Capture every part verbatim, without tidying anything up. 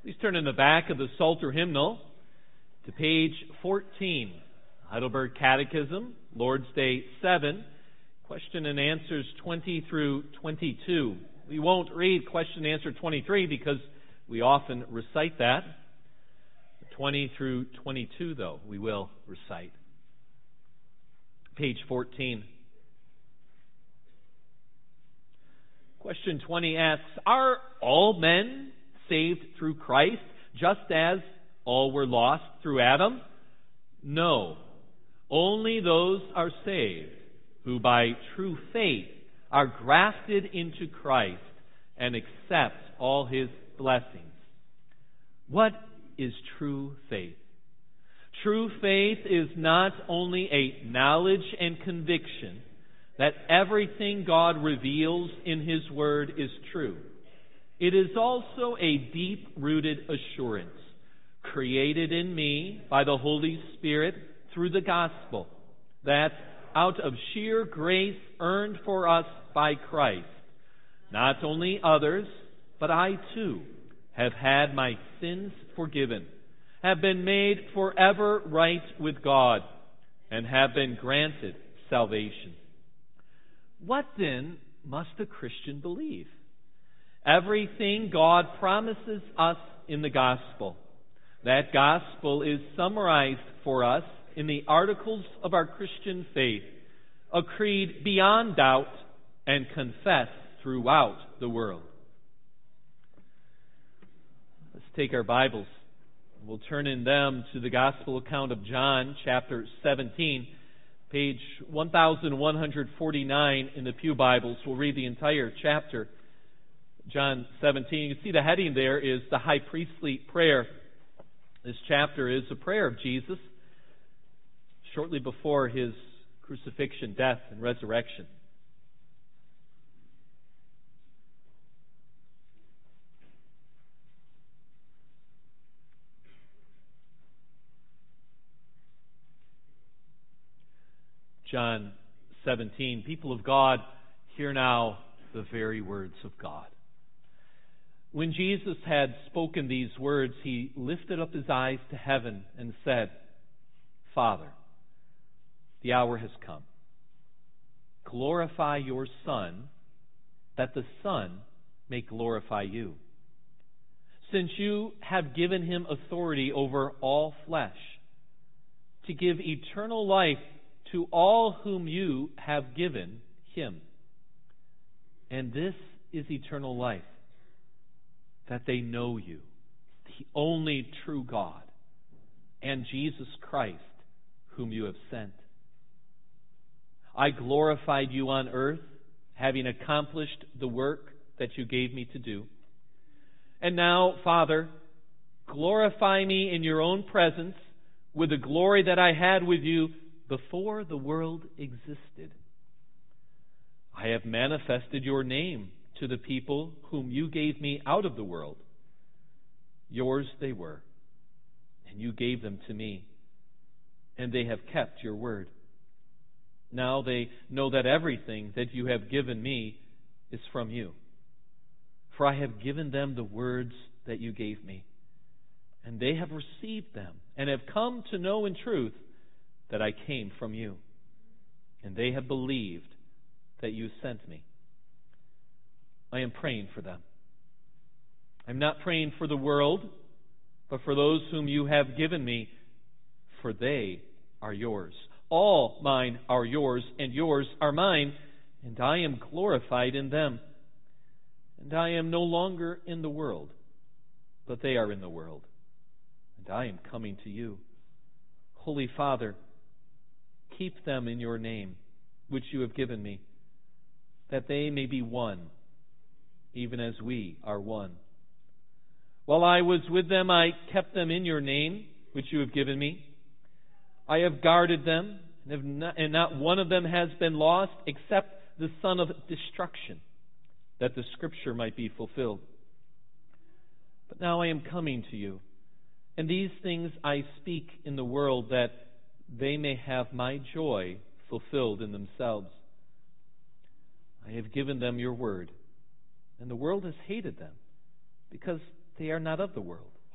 Please turn in the back of the Psalter hymnal to page fourteen, Heidelberg Catechism, Lord's Day seven, question and answers twenty through twenty-two. We won't read question and answer twenty-three because we often recite that. twenty through twenty-two, though, we will recite. Page fourteen. Question twenty asks, are all men saved through Christ, just as all were lost through Adam? No. Only those are saved who by true faith are grafted into Christ and accept all His blessings. What is true faith? True faith is not only a knowledge and conviction that everything God reveals in His Word is true. It is also a deep-rooted assurance created in me by the Holy Spirit through the gospel that out of sheer grace earned for us by Christ, not only others, but I too have had my sins forgiven, have been made forever right with God, and have been granted salvation. What then must a Christian believe? Everything God promises us in the gospel. That gospel is summarized for us in the articles of our Christian faith, a creed beyond doubt and confessed throughout the world. Let's take our Bibles. We'll turn in them to the Gospel account of John, chapter seventeen, page one thousand one hundred forty-nine in the Pew Bibles. We'll read the entire chapter, John seventeen. You can see the heading there is the high priestly prayer. This chapter is a prayer of Jesus shortly before His crucifixion, death, and resurrection. John seventeen, people of God, hear now the very words of God. When Jesus had spoken these words, He lifted up His eyes to heaven and said, Father, the hour has come. Glorify your Son, that the Son may glorify you. Since you have given Him authority over all flesh, to give eternal life to all whom you have given Him. And this is eternal life, that they know you, the only true God, and Jesus Christ, whom you have sent. I glorified you on earth, having accomplished the work that you gave me to do. And now, Father, glorify me in your own presence with the glory that I had with you before the world existed. I have manifested your name to the people whom you gave me out of the world. Yours they were, and you gave them to me, and they have kept your word. Now they know that everything that you have given me is from you. For I have given them the words that you gave me, and they have received them, and have come to know in truth that I came from you, and they have believed that you sent me. I am praying for them. I'm not praying for the world, but for those whom you have given me, for they are yours. All mine are yours, and yours are mine, and I am glorified in them. And I am no longer in the world, but they are in the world, and I am coming to you. Holy Father, keep them in your name, which you have given me, that they may be one, even as we are one. While I was with them, I kept them in your name, which you have given me. I have guarded them, and, have not, and not one of them has been lost except the son of destruction, that the scripture might be fulfilled. But now I am coming to you, and these things I speak in the world, that they may have my joy fulfilled in themselves. I have given them your word, and the world has hated them, because they are not of the world,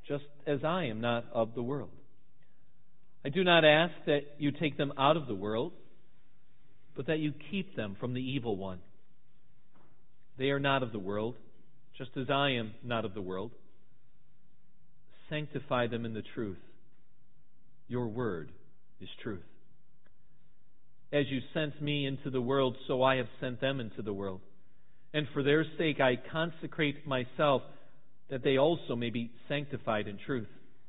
just as I am not of the world. I do not ask that you take them out of the world, but that you keep them from the evil one. They are not of the world, just as I am not of the world. Sanctify them in the truth. Your word is truth. As you sent me into the world, so I have sent them into the world. And for their sake I consecrate myself, that they also may be sanctified in truth.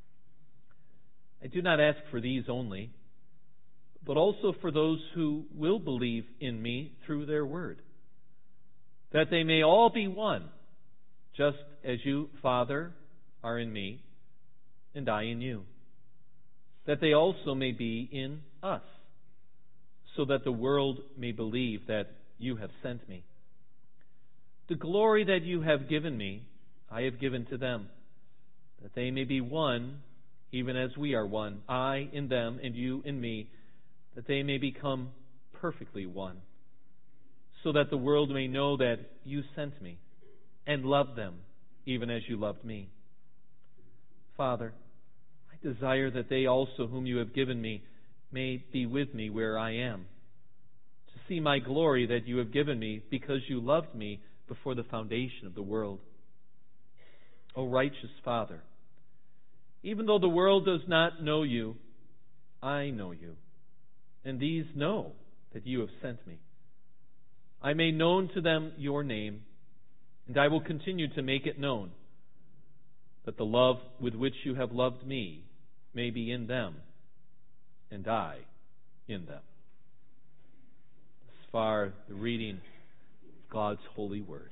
I do not ask for these only, but also for those who will believe in me through their word, that they may all be one, just as you, Father, are in me, and I in you, that they also may be in us, so that the world may believe that you have sent me. The glory that you have given me, I have given to them, that they may be one, even as we are one, I in them and you in me, that they may become perfectly one, so that the world may know that you sent me and loved them, even as you loved me. Father, I desire that they also whom you have given me may be with me where I am, to see my glory that you have given me, because you loved me before the foundation of the world. O righteous Father, even though the world does not know you, I know you, and these know that you have sent me. I made known to them your name, and I will continue to make it known, that the love with which you have loved me may be in them, and I in them. As far the reading of God's holy word.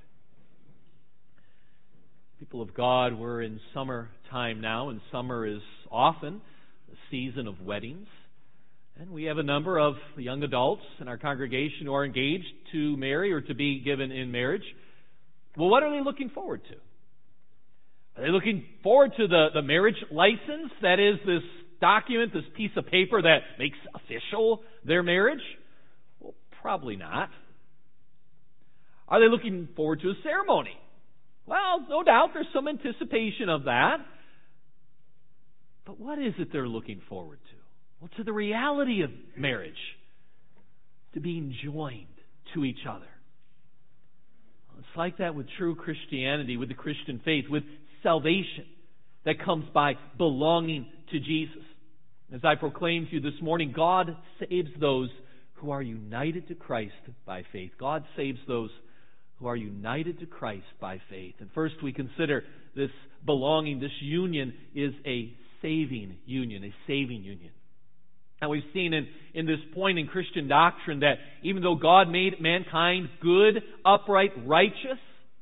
People of God, we're in summer time now, and summer is often the season of weddings. And we have a number of young adults in our congregation who are engaged to marry or to be given in marriage. Well, what are they looking forward to? Are they looking forward to the, the marriage license? That is this document, this piece of paper that makes official their marriage? Well, probably not. Are they looking forward to a ceremony? Well, no doubt there's some anticipation of that. But what is it they're looking forward to? Well, to the reality of marriage, to being joined to each other. It's like that with true Christianity, with the Christian faith, with salvation that comes by belonging to Jesus. As I proclaimed to you this morning, God saves those who are united to Christ by faith. God saves those who are united to Christ by faith. And first we consider this belonging, this union is a saving union, a saving union. And we've seen in, in this point in Christian doctrine that even though God made mankind good, upright, righteous,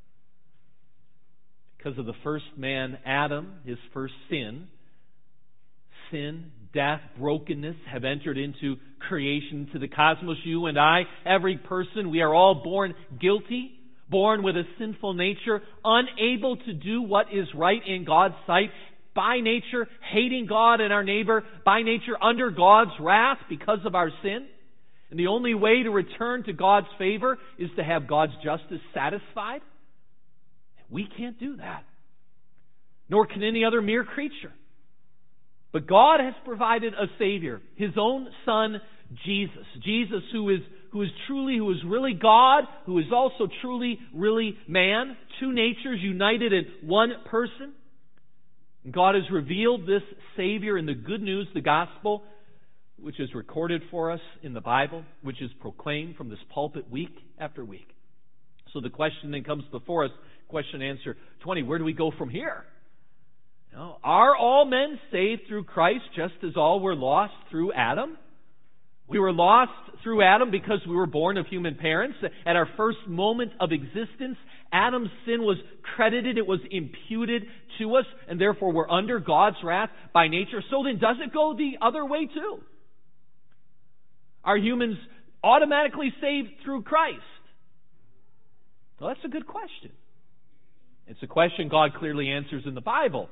because of the first man, Adam, his first sin, sin, death, brokenness have entered into creation, to the cosmos. You and I, every person, we are all born guilty, born with a sinful nature, unable to do what is right in God's sight, by nature hating God and our neighbor, by nature under God's wrath because of our sin. And the only way to return to God's favor is to have God's justice satisfied. We can't do that, nor can any other mere creature. But God has provided a Savior, His own Son, Jesus. Jesus who is who is truly, who is really God, who is also truly, really man. Two natures united in one person. And God has revealed this Savior in the good news, the gospel, which is recorded for us in the Bible, which is proclaimed from this pulpit week after week. So the question then comes before us, question and answer twenty, where do we go from here? You know, are all men saved through Christ just as all were lost through Adam? We were lost through Adam because we were born of human parents. At our first moment of existence, Adam's sin was credited, it was imputed to us, and therefore we're under God's wrath by nature. So then, does it go the other way too? Are humans automatically saved through Christ? Well, that's a good question. It's a question God clearly answers in the Bible.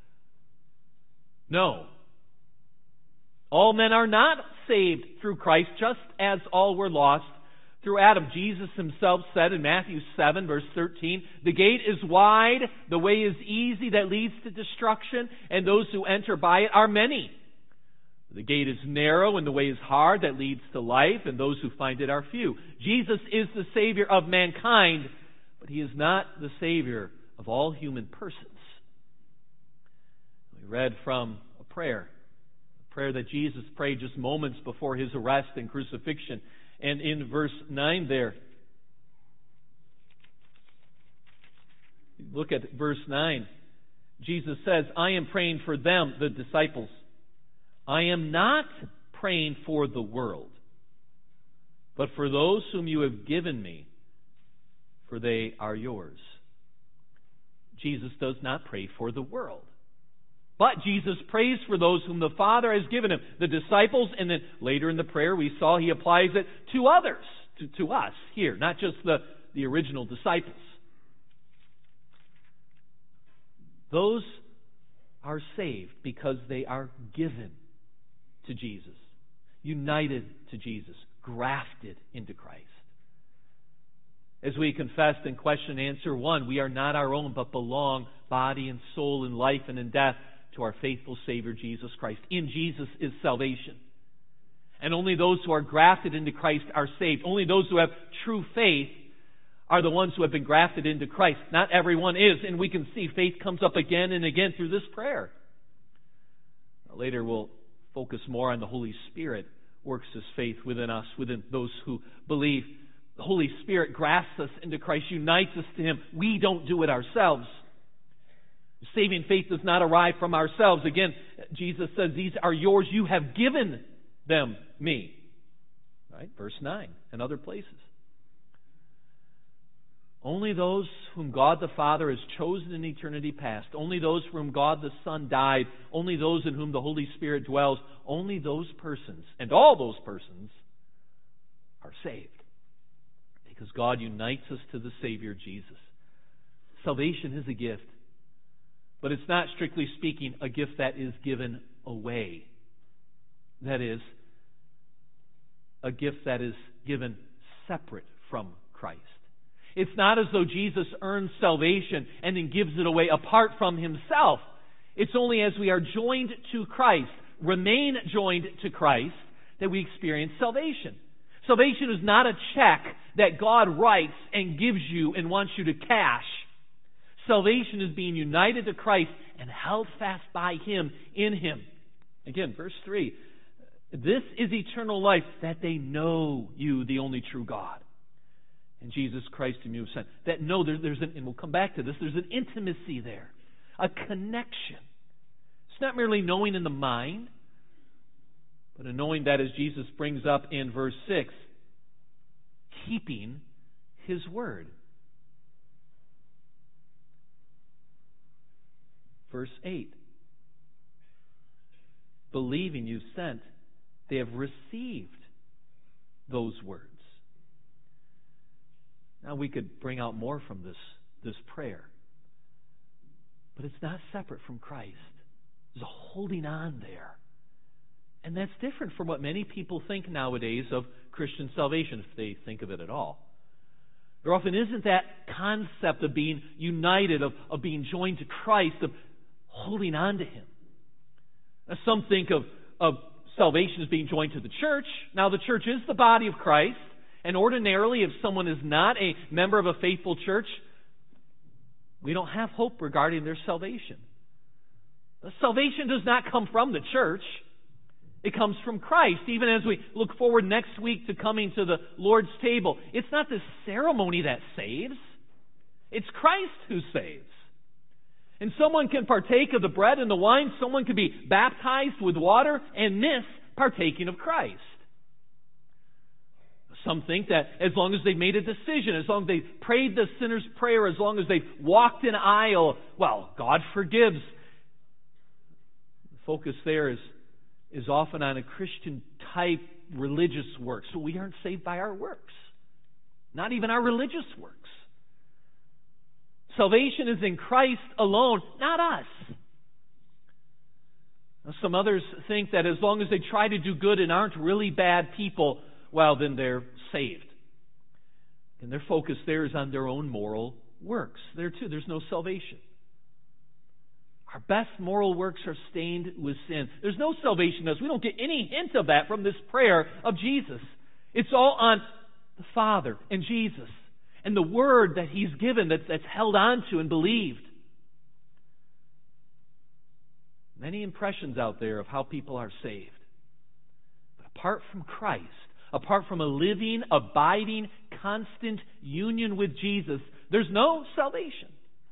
No. All men are not saved through Christ, just as all were lost through Adam. Jesus himself said in Matthew seven, verse thirteen, "The gate is wide, the way is easy that leads to destruction, and those who enter by it are many. The gate is narrow and the way is hard that leads to life, and those who find it are few." Jesus is the Savior of mankind, but He is not the Savior of all human persons. We read from a prayer, a prayer that Jesus prayed just moments before His arrest and crucifixion. And in verse nine there, look at verse nine. Jesus says, "I am praying for them," the disciples. "I am not praying for the world, but for those whom you have given me, for they are yours." Jesus does not pray for the world, but Jesus prays for those whom the Father has given Him, the disciples, and then later in the prayer we saw He applies it to others, to, to us here, not just the, the original disciples. Those are saved because they are given to Jesus, united to Jesus, grafted into Christ. As we confessed in question and answer one, we are not our own, but belong, body and soul, in life and in death, to our faithful Savior, Jesus Christ. In Jesus is salvation. And only those who are grafted into Christ are saved. Only those who have true faith are the ones who have been grafted into Christ. Not everyone is, and we can see faith comes up again and again through this prayer. Later we'll focus more on the Holy Spirit works His faith within us, within those who believe. The Holy Spirit grafts us into Christ, unites us to Him. We don't do it ourselves. Saving faith does not arrive from ourselves. Again, Jesus says, "These are yours. You have given them me." Right? Verse nine and other places. Only those whom God the Father has chosen in eternity past, only those for whom God the Son died, only those in whom the Holy Spirit dwells, only those persons, and all those persons, are saved. Because God unites us to the Savior, Jesus. Salvation is a gift. But it's not, strictly speaking, a gift that is given away. That is, a gift that is given separate from Christ. It's not as though Jesus earns salvation and then gives it away apart from Himself. It's only as we are joined to Christ, remain joined to Christ, that we experience salvation. Salvation is not a check that God writes and gives you and wants you to cash. Salvation is being united to Christ and held fast by Him, in Him. Again, verse three. "This is eternal life, that they know you, the only true God, and Jesus Christ whom you have sent." That know, there, there's an, and we'll come back to this, there's an intimacy there, a connection. It's not merely knowing in the mind, but a knowing that, as Jesus brings up in verse six, keeping His word. Verse eight, believing you sent, they have received those words. Now we could bring out more from this, this prayer. But it's not separate from Christ. There's a holding on there. And that's different from what many people think nowadays of Christian salvation, if they think of it at all. There often isn't that concept of being united, of, of being joined to Christ, of holding on to Him. Now, some think of, of salvation as being joined to the church. Now, the church is the body of Christ, and ordinarily, if someone is not a member of a faithful church, we don't have hope regarding their salvation. The salvation does not come from the church. It comes from Christ. Even as we look forward next week to coming to the Lord's table, it's not the ceremony that saves. It's Christ who saves. And someone can partake of the bread and the wine. Someone can be baptized with water and miss partaking of Christ. Some think that as long as they've made a decision, as long as they've prayed the sinner's prayer, as long as they've walked an aisle, well, God forgives. The focus there is, is often on a Christian-type religious works. So we aren't saved by our works. Not even our religious works. Salvation is in Christ alone, not us. Now, some others think that as long as they try to do good and aren't really bad people, well, then they're saved. And their focus there is on their own moral works. There too, there's no salvation. Our best moral works are stained with sin. There's no salvation in us. We don't get any hint of that from this prayer of Jesus. It's all on the Father and Jesus and the Word that He's given that's, that's held on to and believed. Many impressions out there of how people are saved. But apart from Christ, apart from a living, abiding, constant union with Jesus, there's no salvation.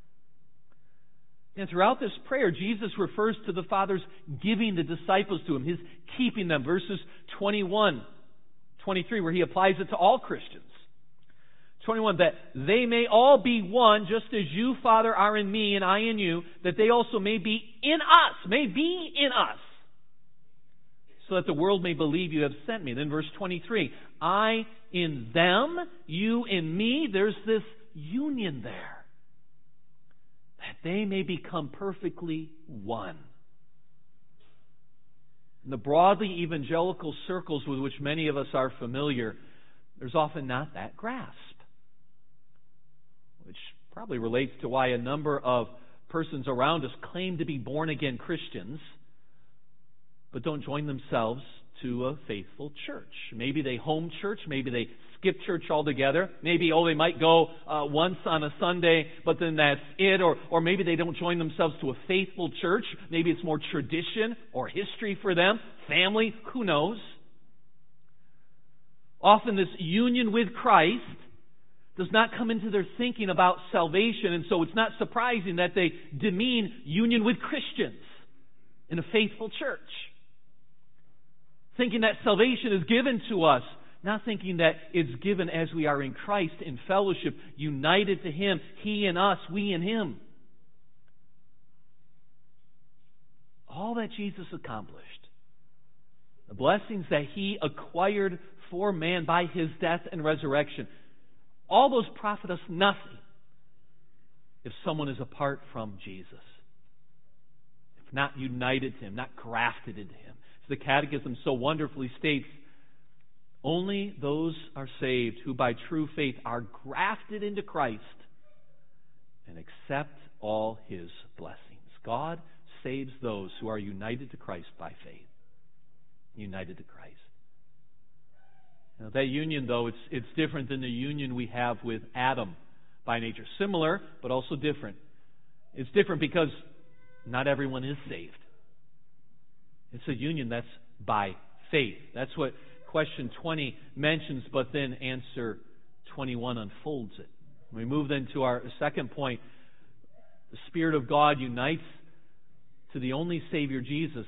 And throughout this prayer, Jesus refers to the Father's giving the disciples to Him, His keeping them. Verses twenty-one, twenty-three, where He applies it to all Christians. twenty-one, that they may all be one, just as you, Father, are in me and I in you, that they also may be in us, may be in us, so that the world may believe you have sent me. Then verse twenty-three, I in them, you in me. There's this union there. That they may become perfectly one. In the broadly evangelical circles with which many of us are familiar, there's often not that grasp. Which probably relates to why a number of persons around us claim to be born-again Christians, but don't join themselves to a faithful church. Maybe they home church, maybe they skip church altogether. Maybe, oh, they might go uh, once on a Sunday, but then that's it. Or, or maybe they don't join themselves to a faithful church. Maybe it's more tradition or history for them, family, who knows. Often this union with Christ does not come into their thinking about salvation, and so it's not surprising that they demean union with Christians in a faithful church. Thinking that salvation is given to us, not thinking that it's given as we are in Christ, in fellowship, united to Him, He in us, we in Him. All that Jesus accomplished, the blessings that He acquired for man by His death and resurrection, all those profit us nothing if someone is apart from Jesus. If not united to Him, not grafted into Him. As the Catechism so wonderfully states, only those are saved who by true faith are grafted into Christ and accept all His blessings. God saves those who are united to Christ by faith. United to Christ. Now, that union, though, it's, it's different than the union we have with Adam by nature. Similar, but also different. It's different because not everyone is saved. It's a union that's by faith. That's what question twenty mentions, but then answer twenty-one unfolds it. We move then to our second point. The Spirit of God unites to the only Savior, Jesus.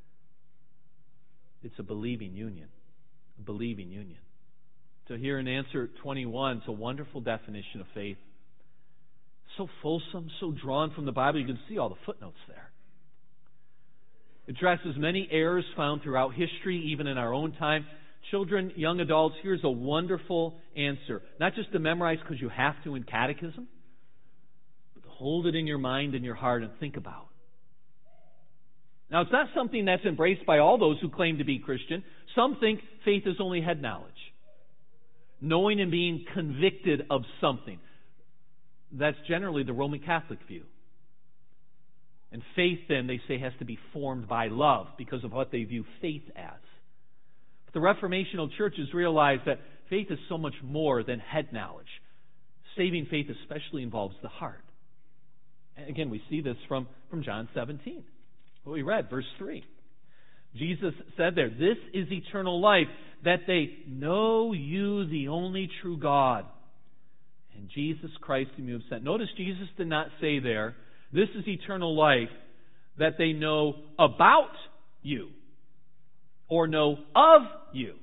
It's a believing union. A believing union. So here in answer twenty-one, it's a wonderful definition of faith. So fulsome, so drawn from the Bible, you can see all the footnotes there. It addresses many errors found throughout history, even in our own time. Children, young adults, here's a wonderful answer. Not just to memorize because you have to in catechism, but to hold it in your mind and your heart and think about. Now, it's not something that's embraced by all those who claim to be Christian. Some think faith is only head knowledge. Knowing and being convicted of something. That's generally the Roman Catholic view. And faith, then, they say, has to be formed by love because of what they view faith as. But the Reformational churches realize that faith is so much more than head knowledge. Saving faith especially involves the heart. And again, we see this from, from John seventeen. What we read, verse three. Jesus said there, this is eternal life, that they know you, the only true God, and Jesus Christ whom you have sent. Notice Jesus did not say there, this is eternal life, that they know about you or know of you.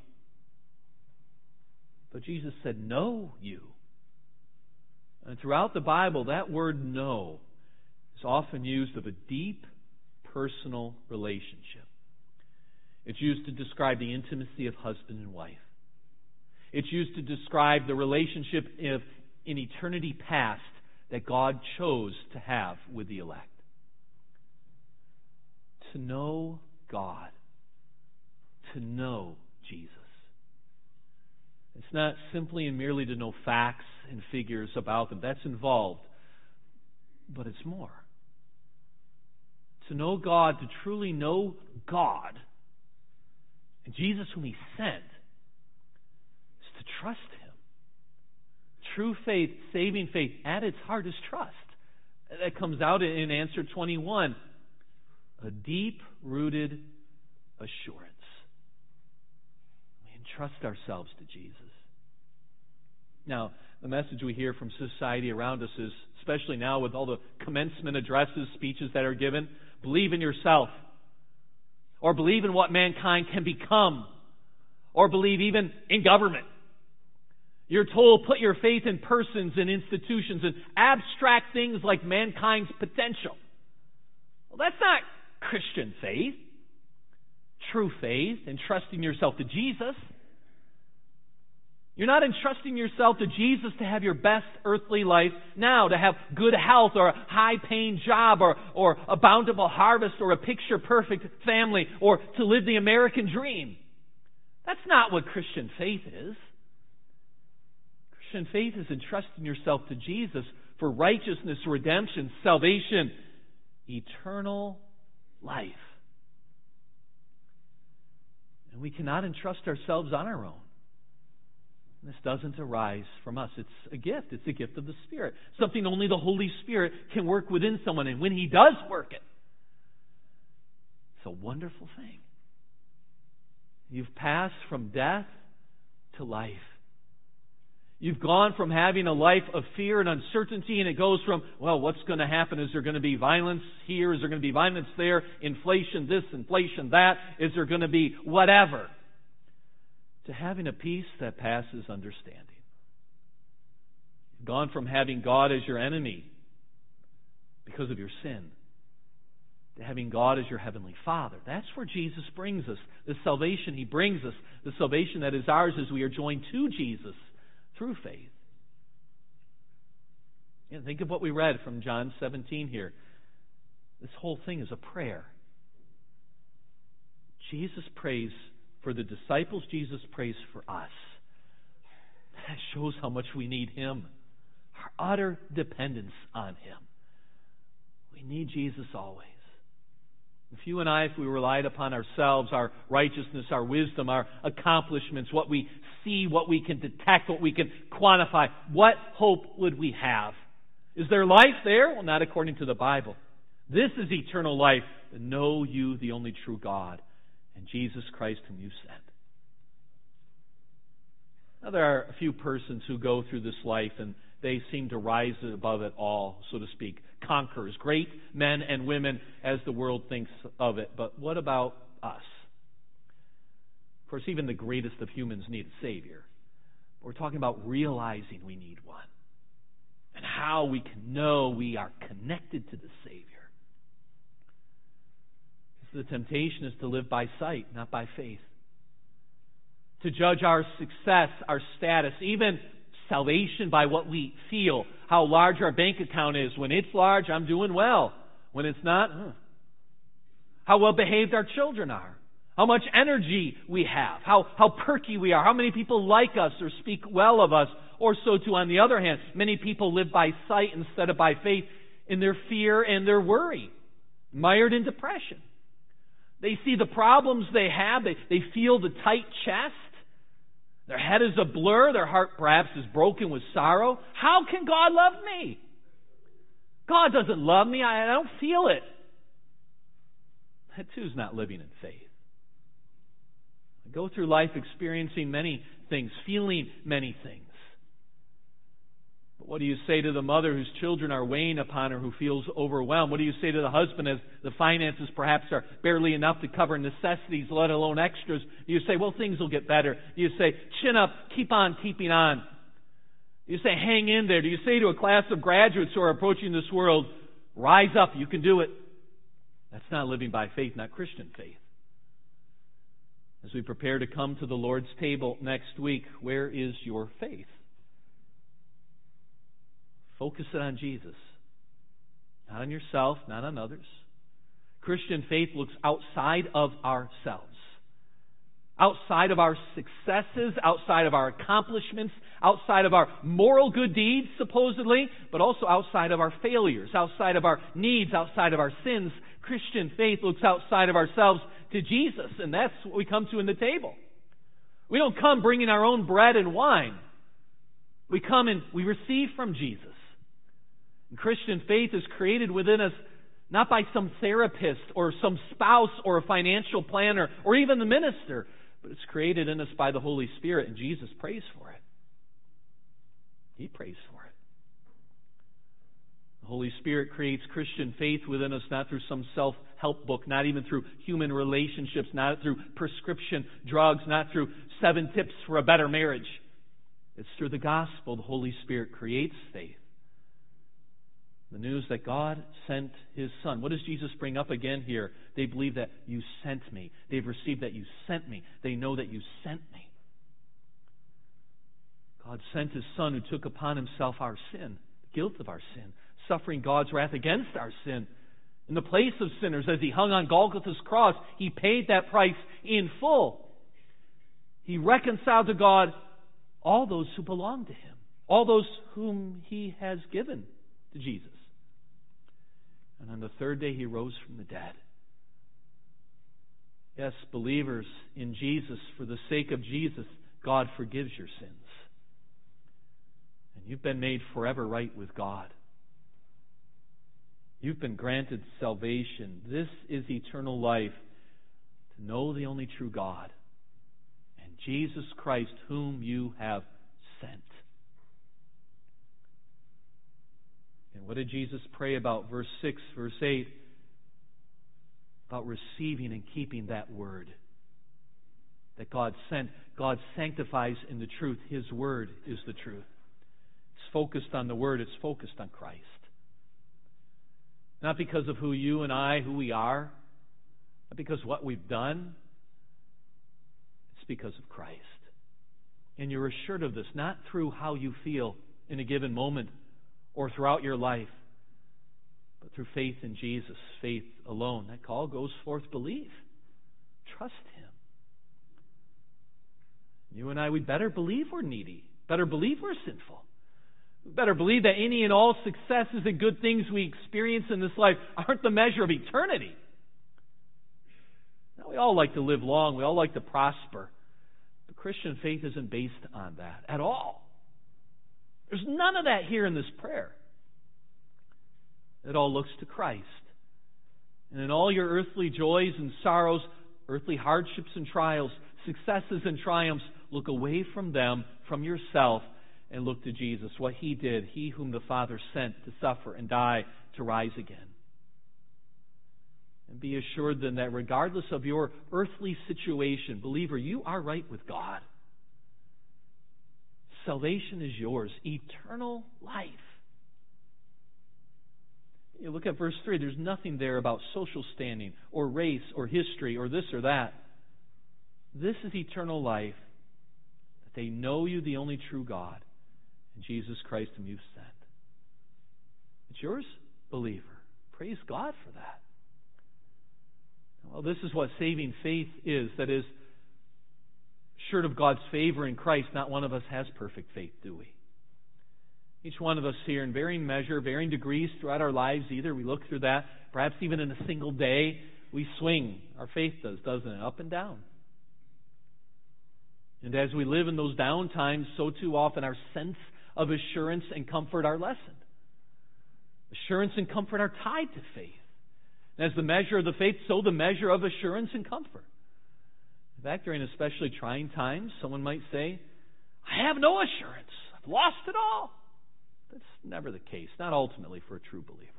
But Jesus said, know you. And throughout the Bible, that word know is often used of a deep personal relationship. It's used to describe the intimacy of husband and wife. It's used to describe the relationship of, in eternity past that God chose to have with the elect. To know God. To know Jesus. It's not simply and merely to know facts and figures about them. That's involved. But it's more. To know God, to truly know God, and Jesus whom He sent, is to trust Him. True faith, saving faith, at its heart is trust. That comes out in answer twenty-one. A deep-rooted assurance. We entrust ourselves to Jesus. Now, the message we hear from society around us is, especially now with all the commencement addresses, speeches that are given, believe in yourself. Or believe in what mankind can become. Or believe even in government. You're told put your faith in persons and institutions and abstract things like mankind's potential. Well, that's not Christian faith. True faith, entrusting yourself to Jesus. You're not entrusting yourself to Jesus to have your best earthly life now, to have good health or a high-paying job or, or a bountiful harvest or a picture-perfect family or to live the American dream. That's not what Christian faith is. Christian faith is entrusting yourself to Jesus for righteousness, redemption, salvation, eternal life. And we cannot entrust ourselves on our own. This doesn't arise from us. It's a gift. It's a gift of the Spirit. Something only the Holy Spirit can work within someone. And when He does work it, it's a wonderful thing. You've passed from death to life. You've gone from having a life of fear and uncertainty, and it goes from, well, what's going to happen? Is there going to be violence here? Is there going to be violence there? Inflation this, inflation that? Is there going to be whatever? To having a peace that passes understanding. You've gone from having God as your enemy because of your sin to having God as your heavenly Father. That's where Jesus brings us. The salvation He brings us, the salvation that is ours as we are joined to Jesus through faith. And think of what we read from John seventeen here. This whole thing is a prayer. Jesus prays for the disciples, Jesus prays for us. That shows how much we need Him. Our utter dependence on Him. We need Jesus always. If you and I, if we relied upon ourselves, our righteousness, our wisdom, our accomplishments, what we see, what we can detect, what we can quantify, what hope would we have? Is there life there? Well, not according to the Bible. This is eternal life, to know you, the only true God, and Jesus Christ whom you sent. Now, there are a few persons who go through this life and they seem to rise above it all, so to speak. Conquerors, great men and women as the world thinks of it. But what about us? Of course, even the greatest of humans need a Savior. We're talking about realizing we need one. And how we can know we are connected to the Savior. The temptation is to live by sight, not by faith. To judge our success, our status, even salvation by what we feel, how large our bank account is. When it's large, I'm doing well. When it's not, huh. How well behaved our children are. How much energy we have. How, how perky we are. How many people like us or speak well of us. Or so too, on the other hand, many people live by sight instead of by faith in their fear and their worry. Mired in depression. They see the problems they have. They, they feel the tight chest. Their head is a blur. Their heart perhaps is broken with sorrow. How can God love me? God doesn't love me. I, I don't feel it. That too is not living in faith. I go through life experiencing many things, feeling many things. But what do you say to the mother whose children are weighing upon her, who feels overwhelmed? What do you say to the husband as the finances perhaps are barely enough to cover necessities, let alone extras? Do you say, well, things will get better? Do you say, chin up, keep on keeping on? Do you say, hang in there? Do you say to a class of graduates who are approaching this world, rise up, you can do it? That's not living by faith, not Christian faith. As we prepare to come to the Lord's table next week, where is your faith? Focus it on Jesus. Not on yourself, not on others. Christian faith looks outside of ourselves. outside of our successes, outside of our accomplishments, outside of our moral good deeds, supposedly, but also outside of our failures, outside of our needs, outside of our sins. Christian faith looks outside of ourselves to Jesus, and that's what we come to in the table. We don't come bringing our own bread and wine. We come and we receive from Jesus. And Christian faith is created within us not by some therapist or some spouse or a financial planner or even the minister, but it's created in us by the Holy Spirit, and Jesus prays for it. He prays for it. The Holy Spirit creates Christian faith within us not through some self-help book, not even through human relationships, not through prescription drugs, not through seven tips for a better marriage. It's through the gospel the Holy Spirit creates faith. The news that God sent His Son. What does Jesus bring up again here? They believe that you sent me. They've received that you sent me. They know that you sent me. God sent His Son who took upon Himself our sin, the guilt of our sin, suffering God's wrath against our sin. In the place of sinners, as He hung on Golgotha's cross, He paid that price in full. He reconciled to God all those who belong to Him, all those whom He has given to Jesus. And on the third day He rose from the dead. Yes, believers in Jesus, for the sake of Jesus, God forgives your sins. And you've been made forever right with God. You've been granted salvation. This is eternal life, to know the only true God and Jesus Christ whom you have sent. And what did Jesus pray about? Verse six, verse eight, about receiving and keeping that word that God sent. God sanctifies in the truth. His word is the truth. It's focused on the word. It's focused on Christ. Not because of who you and I, who we are, not because of what we've done. It's because of Christ. And you're assured of this, not through how you feel in a given moment or throughout your life, but through faith in Jesus, faith alone. That call goes forth, believe. Trust Him. You and I, we better believe we're needy. Better believe we're sinful. We better believe that any and all successes and good things we experience in this life aren't the measure of eternity. Now, we all like to live long. We all like to prosper. But Christian faith isn't based on that at all. There's none of that here in this prayer. It all looks to Christ. And in all your earthly joys and sorrows, earthly hardships and trials, successes and triumphs, look away from them, from yourself, and look to Jesus, what He did, He whom the Father sent to suffer and die to rise again. And be assured then that regardless of your earthly situation, believer, you are right with God. Salvation is yours, eternal life. You look at verse three, there's nothing there about social standing or race or history or this or that. This is eternal life, that they know you, the only true God, and Jesus Christ whom you've sent. It's yours, believer. Praise God for that. Well, this is what saving faith is. That is, assured of God's favor in Christ. Not one of us has perfect faith, do we? Each one of us here in varying measure, varying degrees throughout our lives, either we look through that, perhaps even in a single day, we swing. Our faith does, doesn't it? Up and down. And as we live in those down times, so too often our sense of assurance and comfort are lessened. Assurance and comfort are tied to faith. And as the measure of the faith, so the measure of assurance and comfort. In fact, during especially trying times, someone might say, I have no assurance. I've lost it all. That's never the case, not ultimately for a true believer.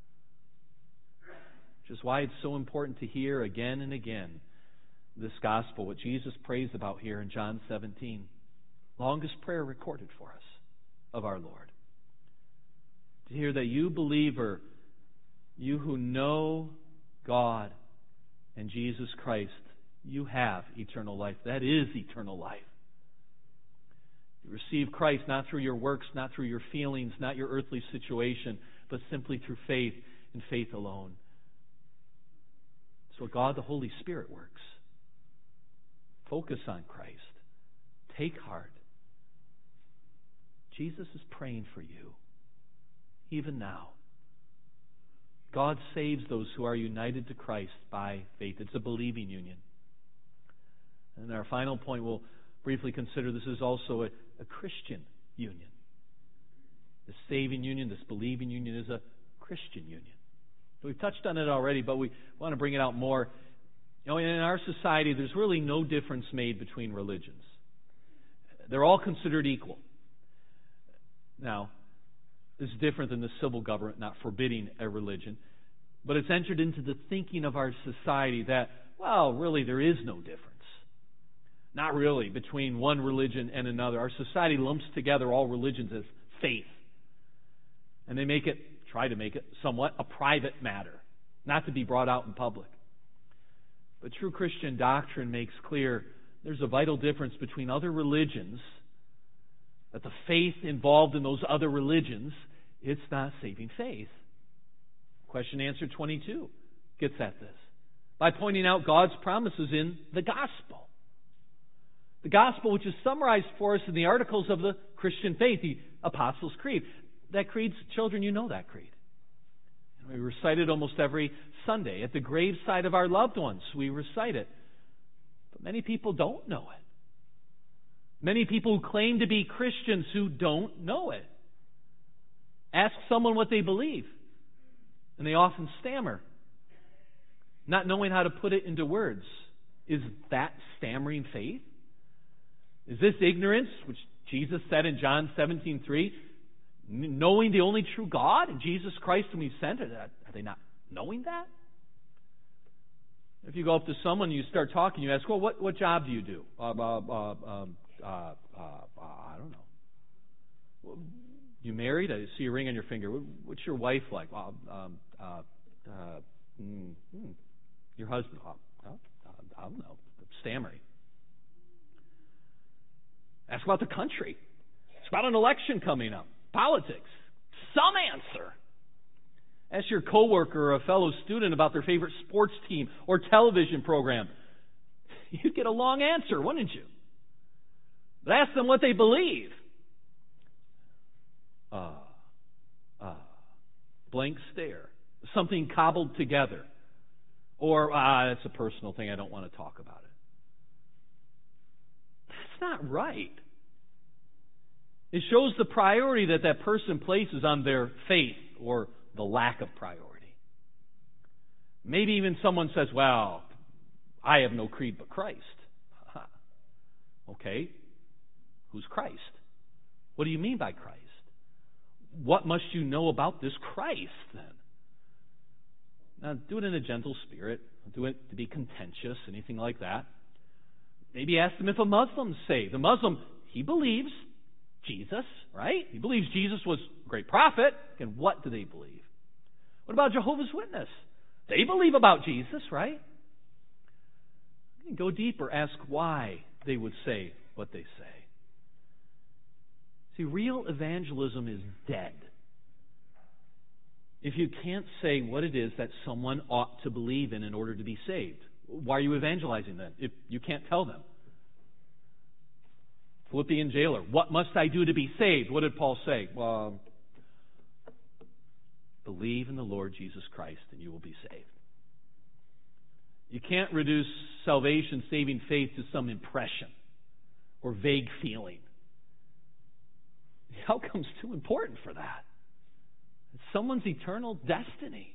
Which is why it's so important to hear again and again this gospel, what Jesus prays about here in John seventeen. Longest prayer recorded for us of our Lord. To hear that you, believer, you who know God and Jesus Christ, you have eternal life. That is eternal life. You receive Christ not through your works, not through your feelings, not your earthly situation, but simply through faith and faith alone. It's what God the Holy Spirit works. Focus on Christ. Take heart. Jesus is praying for you, even now. God saves those who are united to Christ by faith. It's a believing union. And our final point we'll briefly consider, this is also a, a Christian union. This saving union, this believing union is a Christian union. We've touched on it already, but we want to bring it out more. You know, in our society, there's really no difference made between religions. They're all considered equal. Now, this is different than the civil government not forbidding a religion, but it's entered into the thinking of our society that, well, really there is no difference. Not really between one religion and another. Our society lumps together all religions as faith. And they make it, try to make it, somewhat a private matter, not to be brought out in public. But true Christian doctrine makes clear there's a vital difference between other religions, that the faith involved in those other religions, it's not saving faith. Question answer twenty-two gets at this by pointing out God's promises in the gospel. The gospel, which is summarized for us in the articles of the Christian faith, the Apostles' Creed. That creed's, children, you know that creed. And we recite it almost every Sunday. At the graveside of our loved ones, we recite it. But many people don't know it. Many people who claim to be Christians who don't know it. Ask someone what they believe, and they often stammer, not knowing how to put it into words. Is that stammering faith? Is this ignorance, which Jesus said in John seventeen three, knowing the only true God and Jesus Christ whom He sent? Are they not knowing that? If you go up to someone and you start talking, you ask, well, what, what job do you do? Uh, uh, uh, um, uh, uh, uh, I don't know. You married? I see a ring on your finger. What's your wife like? Well, um, uh, uh, mm, mm. Your husband? Uh, I don't know. Stammering. Ask about the country. Ask about an election coming up. Politics. Some answer. Ask your coworker or a fellow student about their favorite sports team or television program. You'd get a long answer, wouldn't you? But ask them what they believe. Uh, uh, blank stare. Something cobbled together. Or, ah, that's a personal thing, I don't want to talk about it. That's not right. It shows the priority that that person places on their faith or the lack of priority. Maybe even someone says, well, I have no creed but Christ. Okay, who's Christ? What do you mean by Christ? What must you know about this Christ then? Now, do it in a gentle spirit. Don't do it to be contentious, anything like that. Maybe ask them if a Muslim's saved. The Muslim, he believes Jesus, right? He believes Jesus was a great prophet. And what do they believe? What about Jehovah's Witness? They believe about Jesus, right? You can go deeper. Ask why they would say what they say. See, real evangelism is dead if you can't say what it is that someone ought to believe in in order to be saved. Why are you evangelizing then if you can't tell them? Philippian jailer, what must I do to be saved? What did Paul say? Well, believe in the Lord Jesus Christ and you will be saved. You can't reduce salvation, saving faith to some impression or vague feeling. The outcome's too important for that. It's someone's eternal destiny.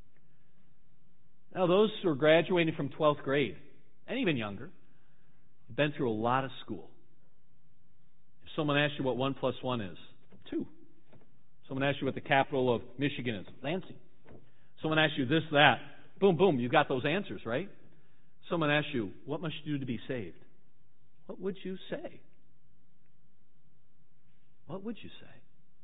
Now, those who are graduating from twelfth grade, and even younger, have been through a lot of school. If someone asks you what one plus one is, two. Someone asks you what the capital of Michigan is, Lansing. Someone asks you this, that, boom, boom, you've got those answers, right? Someone asks you, what must you do to be saved? What would you say? What would you say?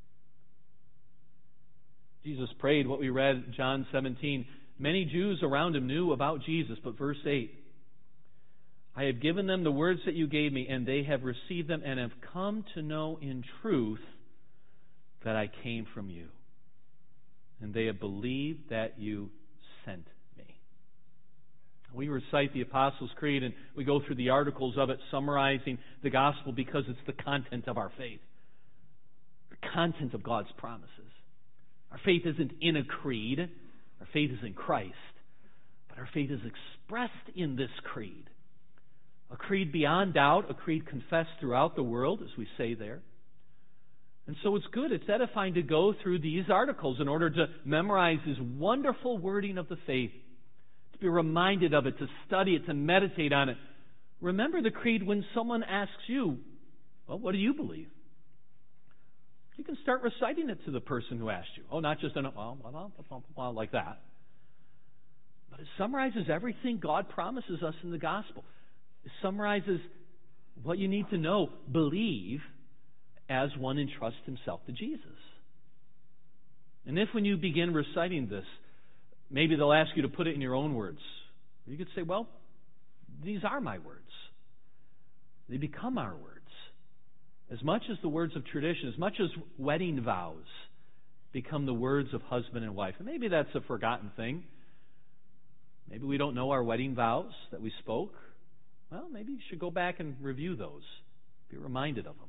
Jesus prayed what we read in John seventeen. Many Jews around him knew about Jesus, but verse eight, I have given them the words that you gave me, and they have received them and have come to know in truth that I came from you. And they have believed that you sent me. We recite the Apostles' Creed and we go through the articles of it summarizing the gospel because it's the content of our faith. The content of God's promises. Our faith isn't in a creed. Our faith is in Christ. But our faith is expressed in this creed. A creed beyond doubt, a creed confessed throughout the world, as we say there. And so it's good, it's edifying to go through these articles in order to memorize this wonderful wording of the faith, to be reminded of it, to study it, to meditate on it. Remember the creed when someone asks you, well, what do you believe? You can start reciting it to the person who asked you. Oh, not just in a, well, well, well, well, like that. But it summarizes everything God promises us in the gospel. It summarizes what you need to know, believe, as one entrusts himself to Jesus. And if when you begin reciting this, maybe they'll ask you to put it in your own words. You could say, well, these are my words. They become our words. As much as the words of tradition, as much as wedding vows become the words of husband and wife. And maybe that's a forgotten thing. Maybe we don't know our wedding vows that we spoke. Well, maybe you should go back and review those. Be reminded of them.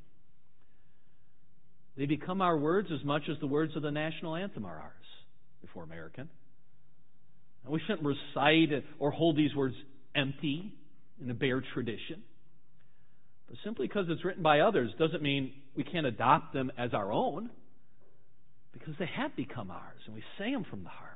They become our words as much as the words of the national anthem are ours, if we're American. And we shouldn't recite it or hold these words empty in a bare tradition. But simply because it's written by others doesn't mean we can't adopt them as our own, because they have become ours, and we say them from the heart.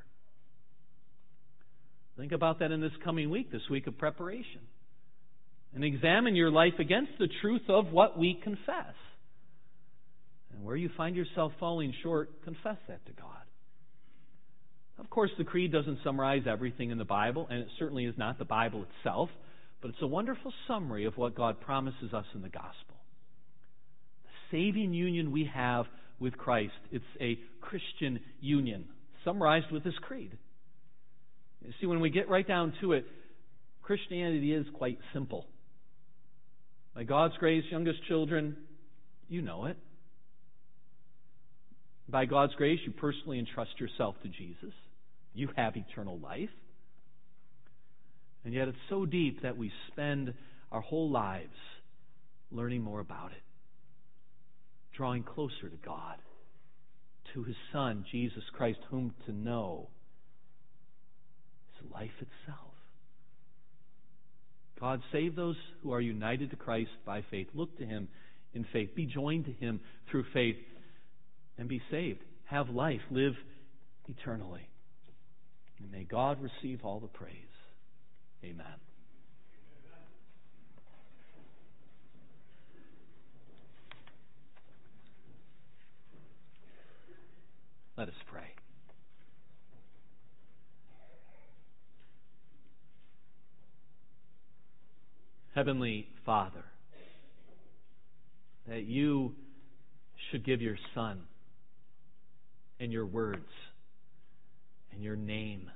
Think about that in this coming week, this week of preparation. And examine your life against the truth of what we confess. And where you find yourself falling short, confess that to God. Of course, the Creed doesn't summarize everything in the Bible, and it certainly is not the Bible itself, but it's a wonderful summary of what God promises us in the gospel. The saving union we have with Christ, it's a Christian union, summarized with this Creed. You see, when we get right down to it, Christianity is quite simple. By God's grace, youngest children, you know it. By God's grace, you personally entrust yourself to Jesus. You have eternal life. And yet it's so deep that we spend our whole lives learning more about it, drawing closer to God, to His Son, Jesus Christ, whom to know is life itself. God, save those who are united to Christ by faith. Look to Him in faith. Be joined to Him through faith and be saved. Have life. Live eternally. And may God receive all the praise. Amen. Let us pray. Heavenly Father, that you should give your Son and your words and your name,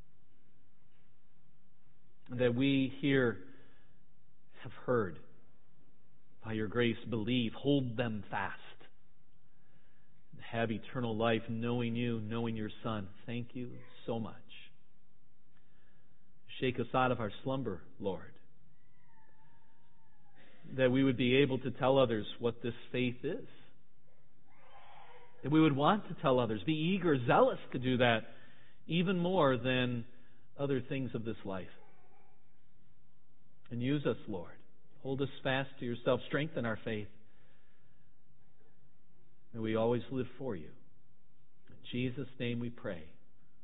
that we here have heard, by your grace believe, hold them fast, and have eternal life knowing you, knowing your Son. Thank you so much. Shake us out of our slumber, Lord, that we would be able to tell others what this faith is. That we would want to tell others, be eager, zealous to do that, even more than other things of this life. And use us, Lord. Hold us fast to yourself. Strengthen our faith. May we always live for you. In Jesus' name we pray.